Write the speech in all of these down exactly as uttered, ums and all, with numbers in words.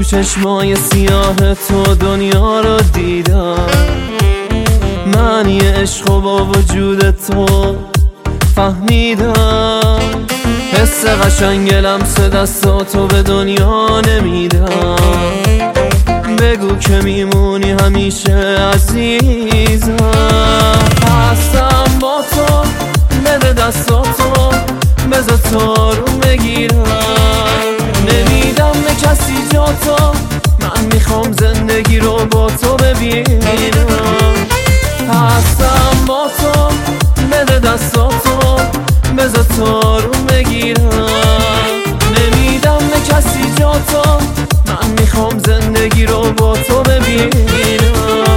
چشمای سیاه تو دنیا رو دیدم، من یه عشق و با وجود تو فهمیدم. حس قشنگ لمس دستاتو به دنیا نمیدم، بگو که میمونی همیشه عزیزم. هستم با تو، بده دستاتو، بذار تا رو بگیرم. نمیدم به کسی جا تو، من میخوام زندگی رو با تو ببینم. هستم با تو، بده دستاتو، بذار تا رو بگیرم. نمیدم به کسی جا تو، من میخوام زندگی رو با تو ببینم.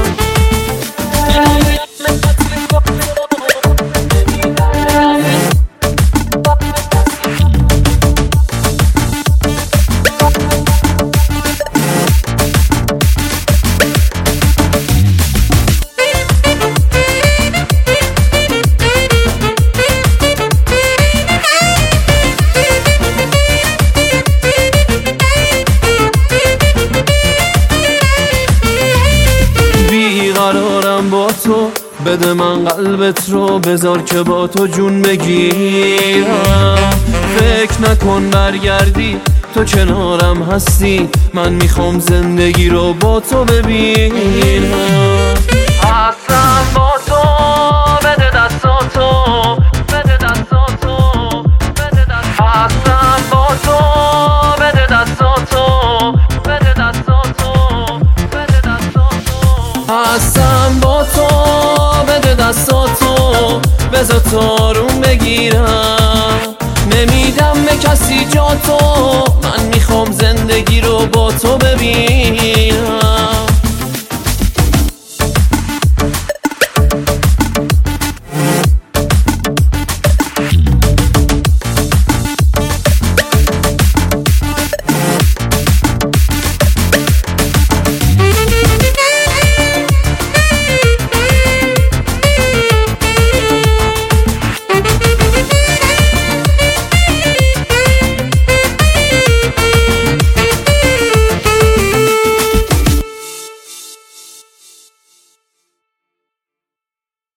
قرارم با تو، بده من قلبت رو، بذار که با تو جون بگیرم. فکر نکن برگردی، تو کنارم هستی، من میخوام زندگی رو با تو ببینم. هستم با تو، بده دستاتو، بده دستاتو، بده دستاتو. هستم با تو، بده دستاتو، بده دستاتو، بده دستاتو. هستم با تو، بده دستاتو، بذار تارون بگیرم. نمیدم به کسی جا تو، من میخوام زندگی رو با تو ببینم.